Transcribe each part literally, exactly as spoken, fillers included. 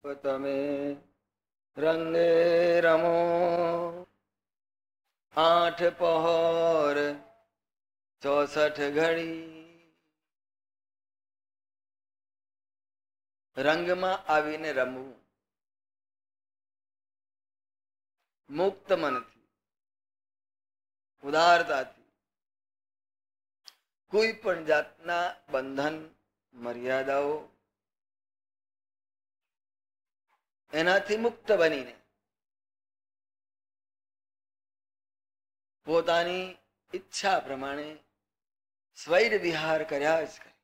તમે રંગે રમો આઠ પહોર ચોસઠ ઘડી. રંગમાં આવીને રમવું, મુક્ત મનથી, ઉદારતાથી, કોઈ પણ જાતના બંધન મર્યાદાઓ એનાથી મુક્ત બનીને પોતાની ઈચ્છા પ્રમાણે સ્વૈર વિહાર કર્યા જ કરે.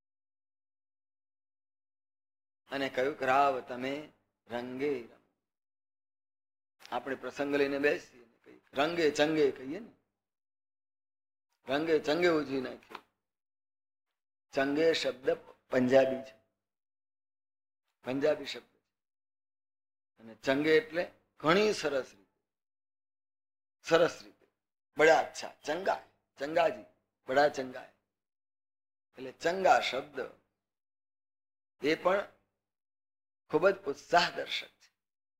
અને કહ્યું કે રાવ તમે રંગે રમો. આપણે પ્રસંગ લઈને બેસીએ રંગે ચંગે કહીએ ને, રંગે ચંગે ઉજવી નાખીએ. ચંગે શબ્દ પંજાબી છે, પંજાબી શબ્દ છે. અને ચંગે એટલે ઘણી સરસ રીતે, સરસ રીતે, બડા અચ્છા, ચંગા, ચંગાજી, બડા ચંગા. એટલે ચંગા શબ્દ એ પણ ખૂબ જ ઉત્સાહ દર્શક છે.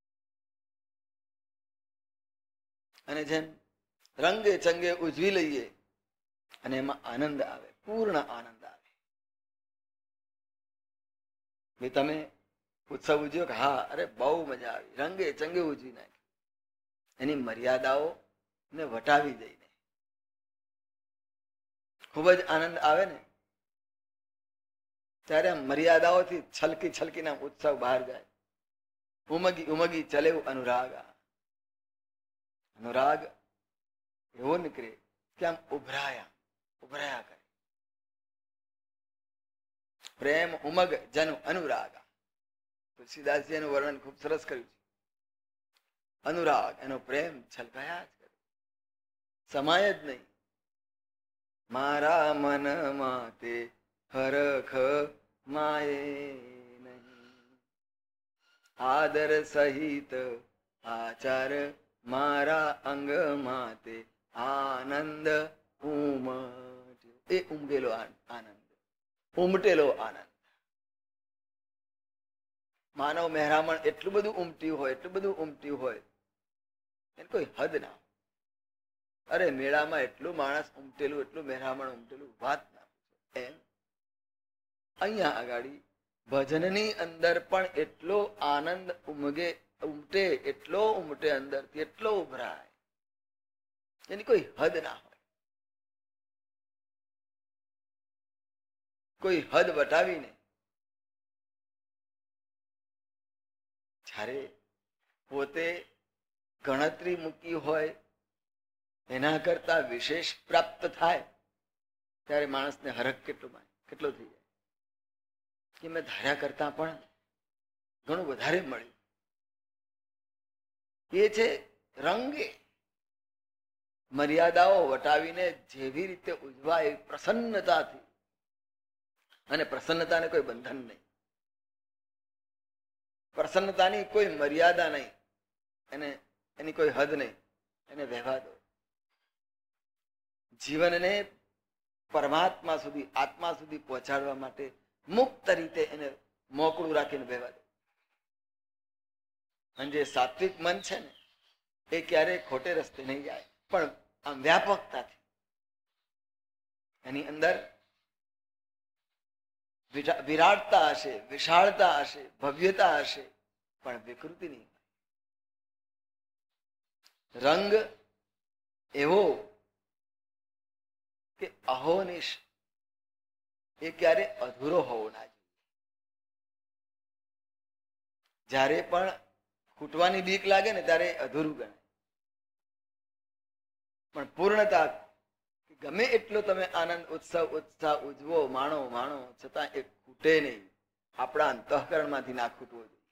અને જેમ રંગે ચંગે ઉજવી લઈએ અને એમાં આનંદ આવે, પૂર્ણ આનંદ આવે. તમે ઉત્સવ ઉજવ્યો કે હા, અરે બહુ મજા આવી, રંગે ચંગે ઉજવી નાખી. એની મર્યાદાઓ ને વટાવી દઈને ખૂબ જ આનંદ આવે ને, ત્યારે મર્યાદાઓથી છલકી છલકીના ઉત્સવ બહાર જાય. ઉમગી ઉમગી ચલે અનુરાગ. અનુરાગ એવો નીકળે કે આમ ઉભરાયા ઉભરાયા કરે. પ્રેમ ઉમગ જન અનુરાગ. તુલસીદાસજી એનું વર્ણન ખૂબ સરસ કર્યું છે. અનુરાગ એનો પ્રેમ છલકાયા જ કરે, સમાય જ નહીં. મારા મન માતે હરખ માયે નહીં, આદર સહિત આચાર મારા અંગ માતે આનંદ ઉમટ્યો. એ ઉમટેલો આનંદ, ઉમટેલો આનંદ. માનવ મહેરામણ એટલું બધું ઉમટ્યું હોય, એટલું બધું ઉમટ્યું હોય, એને કોઈ હદ ના. અરે મેળામાં એટલું માણસ ઉમટેલું, એટલું મહેરામણ ઉમટેલું, વાત ના. એમ અહીંયા આગાડી ભજનની અંદર પણ એટલો આનંદ ઉમગે, ઉમટે, એટલો ઉમટે અંદરથી, એટલો ઉભરાય, એની કોઈ હદ ના હોય. કોઈ હદ વટાવીને જ્યારે પોતે ગણતરી મૂકી હોય એના કરતા વિશેષ પ્રાપ્ત થાય ત્યારે માણસને હરખ કેટલો કેટલો થઈ જાય કે મેં ધાર્યા કરતા પણ ઘણું વધારે મળ્યું. એ છે રંગે. મર્યાદાઓ વટાવીને જેવી રીતે ઉજવાય પ્રસન્નતાથી, અને પ્રસન્નતાને કોઈ બંધન નહીં, પ્રસન્નતાની કોઈ મર્યાદા નહીં, એને એની કોઈ હદ નહીં, એને વહેવા દો. જીવનને પરમાત્મા સુધી, આત્મા સુધી પહોંચાડવા માટે મુક્ત રીતે એને મોકળું રાખીને વહેવા દો. અને જે સાત્વિક મન છે ને એ ક્યારેય ખોટે રસ્તે નહીં જાય, પણ આમ વ્યાપકતાથી એની અંદર વિરાટતા હશે, વિશાળતા હશે, ભવ્યતા હશે, પણ વિકૃતિ નહીં. રંગ એવો કે અહોનિશ, એ ક્યારે અધૂરો હોવો ના જોઈએ. જ્યારે પણ ખૂટવાની બીક લાગે ને ત્યારે અધૂરું ગણાય, પણ પૂર્ણતા ગમે એટલો તમે આનંદ ઉત્સવ ઉત્સાહ ઉજવો, માણો માણો, છતાં એ ખૂટે નહીં. આપણા અંતઃકરણમાંથી ના ખૂટવો જોઈએ.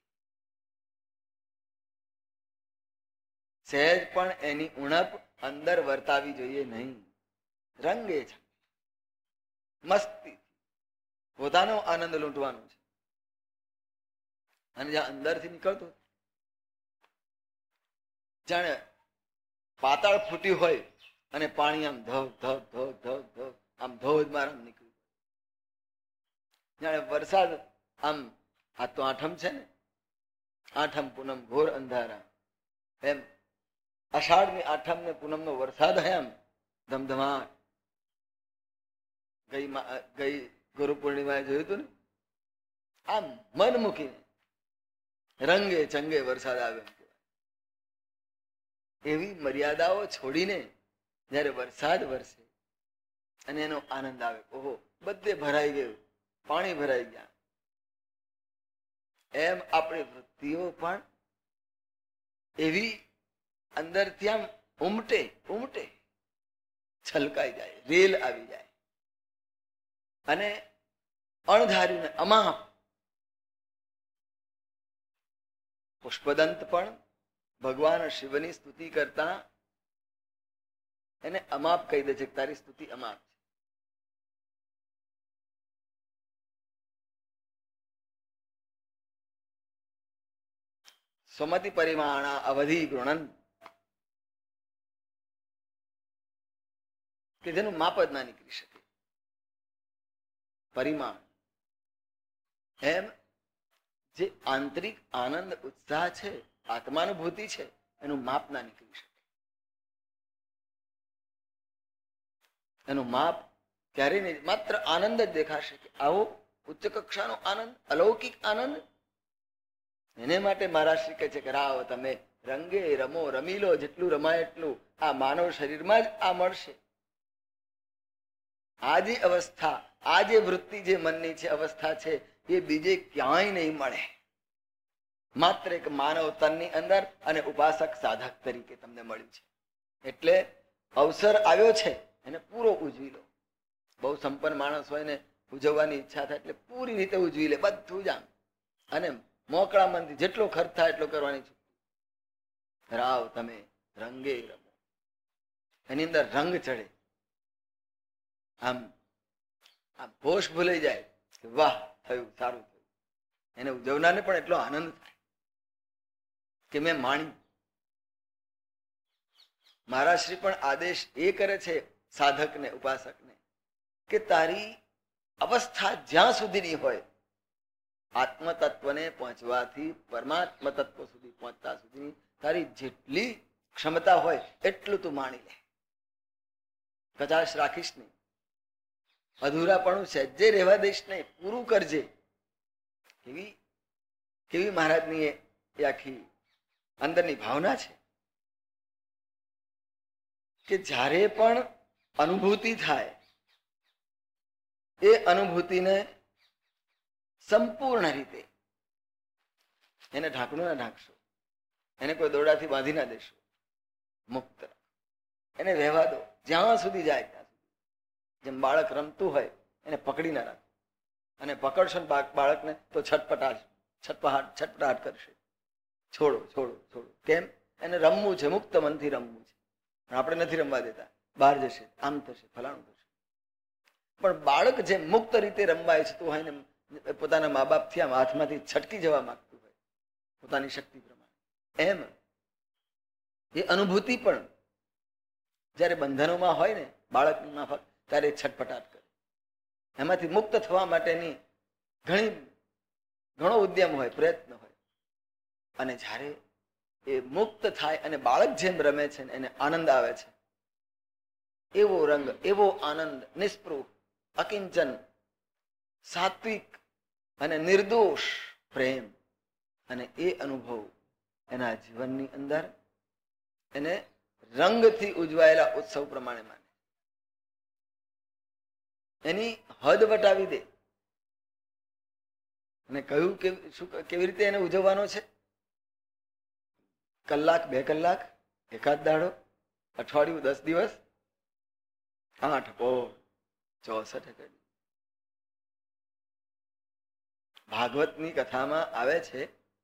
સહેજ પણ એની ઉણપ અંદર વર્તાવી જોઈએ નહીં. રંગે છે, મસ્તી, પોતાનો આનંદ લૂંટવાનો છે. અને જ્યાં અંદરથી નીકળતો જાણે પાતાળ ફૂટ્યું હોય અને પાણી આમ ધવ ધવ ધવ ધવ ધવ આમ ધોધમાર નીકળ્યું. જાણે વરસાદ આમ, આ તો આઠમ છે ને, આઠમ પૂનમ ઘોર અંધારા, એમ અષાઢની આઠમ ને પૂનમ નો વરસાદ હે એમ ધમધમાટ. ગઈ ગઈ ગુરુ પૂર્ણિમાએ જોયું હતું ને, આમ મન મૂકીને રંગે ચંગે વરસાદ આવ્યો. એવી મર્યાદાઓ છોડીને જયારે વરસાદ વરસે અને એનો આનંદ આવે, ઓહો બધે ભરાઈ ગયું, પાણી ભરાઈ ગયા, એમ આપણી વૃત્તિઓ પણ એવી અંદરથી આમ ઉમટે ઉમટે છલકાઈ જાય, રેલ આવી જાય અને અણધાર્યું ને અમાપ. પુષ્પદંત પણ ભગવાન શિવની સ્તુતિ કરતા એને અમાપ કહી દે છે, તારી સ્તુતિ અમાપ છે. સ્વમતિ પરિમાણા અવધિ ગૃણન, કે જેનું માપ જ ના નીકળી શકે. પરિમાણ એમ જે આંતરિક આનંદ ઉત્સાહ છે, આત્માનુભૂતિ છે, એનું માપ ના નીકળી શકે. એનું માપ ક્યારેય નહીં, માત્ર આનંદ જ દેખાશે કે આવો ઉચ્ચ કક્ષાનો આનંદ, અલૌકિક આનંદ. એને માટે મહારાજ શ્રી કહે છે કે રાવ તમે રંગે રમો, રમી લો, જેટલું રમાય એટલું. આ માનવ શરીરમાં જ આ મળશે. આ જે અવસ્થા, આ જે વૃત્તિ જે મનની છે, અવસ્થા છે, એ બીજે ક્યાંય નહીં મળે. માત્ર એક માનવ તનની અંદર અને ઉપાસક સાધક તરીકે તમને મળ્યું છે. એટલે અવસર આવ્યો છે એને પૂરો ઉજવી લો. બહુ સંપન્ન માણસ હોય ને ઉજવવાની ઈચ્છા થાય એટલે પૂરી રીતે ઉજવી લે બધું જ આમ, અને મોકળા મનથી જેટલો ખર્ચ થાય એટલો કરવાની છે. રાવ તમે રંગે રમો, એની અંદર રંગ ચડે, આમ આમ હોશ ભૂલાઈ જાય કે વાહ થયું, સારું થયું. એને ઉજવનારને પણ એટલો આનંદ થાય કે મેં માણી. મહારાજ શ્રી પણ આદેશ એ કરે છે સાધકને, ઉપાસકને, કે તારી અવસ્થા જ્યાં સુધીની હોય, આત્મ તત્વને પહોંચવાથી પરમાત્મ તત્વ સુધી પહોંચતા સુધીની તારી જેટલી ક્ષમતા હોય એટલું તું માણી લે. કચાશ રાખીશ નહીં, અધૂરાપણું સહેજે રહેવા દઈશ નહીં, પૂરું કરજે. કેવી કેવી મહારાજની એ આખી અંદરની ભાવના છે કે જ્યારે પણ અનુભૂતિ થાય એ અનુભૂતિને સંપૂર્ણ રીતે એને ઢાંકણું ના ઢાંકશો, એને કોઈ દોરડાથી બાંધી ના દેશો, મુક્ત એને રહેવા દો જ્યાં સુધી જાય ત્યાં સુધી. જેમ બાળક રમતું હોય એને પકડી ના રાખો, અને પકડશો ને બાળકને તો છટપટાટ છટપહાટ છટપટાટ કરશે. છોડો છોડો છોડો. કેમ? એને રમવું છે, મુક્ત મનથી રમવું છે. પણ આપણે નથી રમવા દેતા, બહાર જશે, આમ થશે, ફલાણું થશે. પણ બાળક જે મુક્ત રીતે રમવા ઈચ્છતું હોય ને, પોતાના મા બાપથી આમ હાથમાંથી છટકી જવા માંગતું હોય પોતાની શક્તિ પ્રમાણે, એમ એ અનુભૂતિ પણ જયારે બંધનોમાં હોય ને બાળકની માફક, ત્યારે છટપટાટ કરે. એમાંથી મુક્ત થવા માટેની ઘણી ઘણો ઉદ્યમ હોય, પ્રયત્ન હોય. અને જ્યારે એ મુક્ત થાય અને બાળક જેમ રમે છે એને આનંદ આવે છે, એવો રંગ, એવો આનંદ, નિસ્પૃહ, અકિંચન, સાત્વિક અને નિર્દોષ પ્રેમ, અને એ અનુભવ એના જીવનની અંદર એને રંગથી ઉજવાયેલા ઉત્સવ પ્રમાણે માને, એની હદ વટાવી દે. અને કહ્યું કે શું, કેવી રીતે એને ઉજવવાનો છે? કલાક, બે કલાક, એકાદ દાડો, અઠવાડિયું, દસ દિવસ, આઠ પોર, ચોસઠ કડી. ભાગવતની કથામાં આવે છે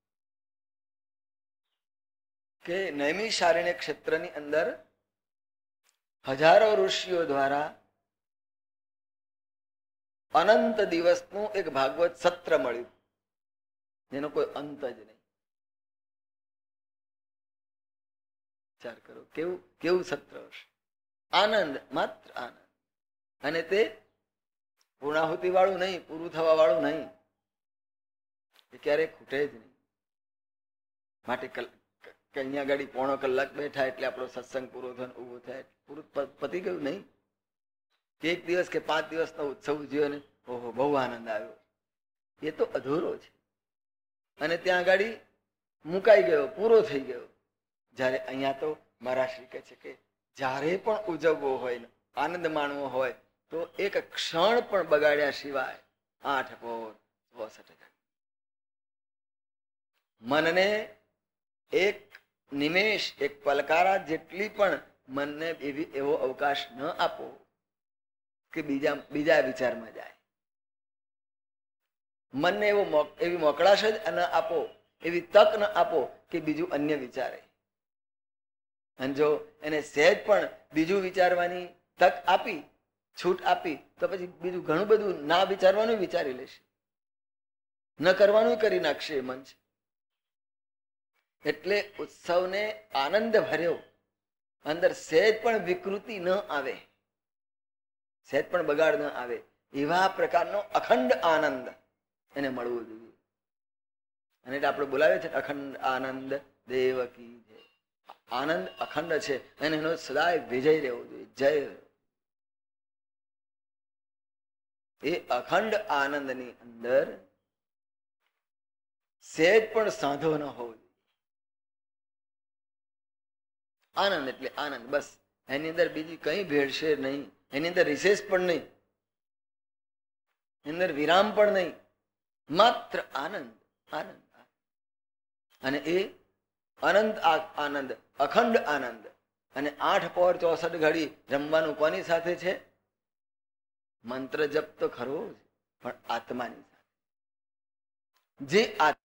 કે નૈમિષારણ્ય ક્ષેત્રની અંદર હજારો ઋષિઓ દ્વારા અનંત દિવસનું એક ભાગવત સત્ર મળ્યું, જેનો કોઈ અંત જ નહીં. વિચાર કરો કેવું કેવું સત્ર હશે. આનંદ, માત્ર આનંદ. અને તે પૂર્ણાહુતિ વાળું નહીં, પૂરું થવા વાળું નહીં, એ ક્યારેય ખૂટે જ નહીં. માટે અહીંયા ગાડી પોણો કલાક બેઠા એટલે આપણો સત્સંગ પૂરો થયો, ઉભો થાય પૂરું પતી ગયું નહીં. એક દિવસ કે પાંચ દિવસનો ઉત્સવ ઉજવ્યો ને ઓહો બહુ આનંદ આવ્યો, એ તો અધૂરો છે. અને ત્યાં આગળ મુકાઈ ગયો, પૂરો થઈ ગયો. જયારે અહીંયા તો મારા શ્રી કહે છે કે જ્યારે પણ ઉજવવો હોય, આનંદ માણવો હોય તો એક ક્ષણ પણ બગાડ્યા સિવાય આઠ પોર ચોસઠ મનને એક નિમેષ, એક પલકારા જેટલી પણ મનને એવી એવો અવકાશ ન આપો કે બીજા બીજા વિચારમાં જાય. મનને એવો એવી મોકળાશ જ ન આપો, એવી તક ન આપો કે બીજું અન્ય વિચારે. અને જો એને સહેજ પણ બીજું વિચારવાની તક આપી, છૂટ આપી, તો પછી બીજું ઘણું બધું ના વિચારવાનું વિચારી લેશે, ન કરવાનું કરી નાખશે એ મન છે. એટલે ઉત્સવને આનંદ ભર્યો, અંદર સહેજ પણ વિકૃતિ ન આવે, સહેજ પણ બગાડ ન આવે, એવા પ્રકારનો અખંડ આનંદ એને મળવો જોઈએ. અને એટલે આપણે બોલાવે છે અખંડ આનંદ દેવકી જય. આનંદ અખંડ છે અને એનો સદાય વિજય રહેવો જોઈએ. જય. એ અખંડ આનંદની અંદર સહેજ પણ સાંધો ન હોવો જોઈએ. આનંદ એટલે આનંદ, બસ. એની અંદર બીજી કઈ ભેળસેળ નહીં, એની અંદર રિસેસ પણ નહીં, એની અંદર વિરામ પણ નહીં, માત્ર આનંદ આનંદ. અને એ અનંત આનંદ, અખંડ આનંદ. અને આઠ પોર ચોસઠ ઘડી રમવાનું કોની સાથે છે? મંત્ર જપ તો ખરો જ, પણ આત્માની સાથે. જે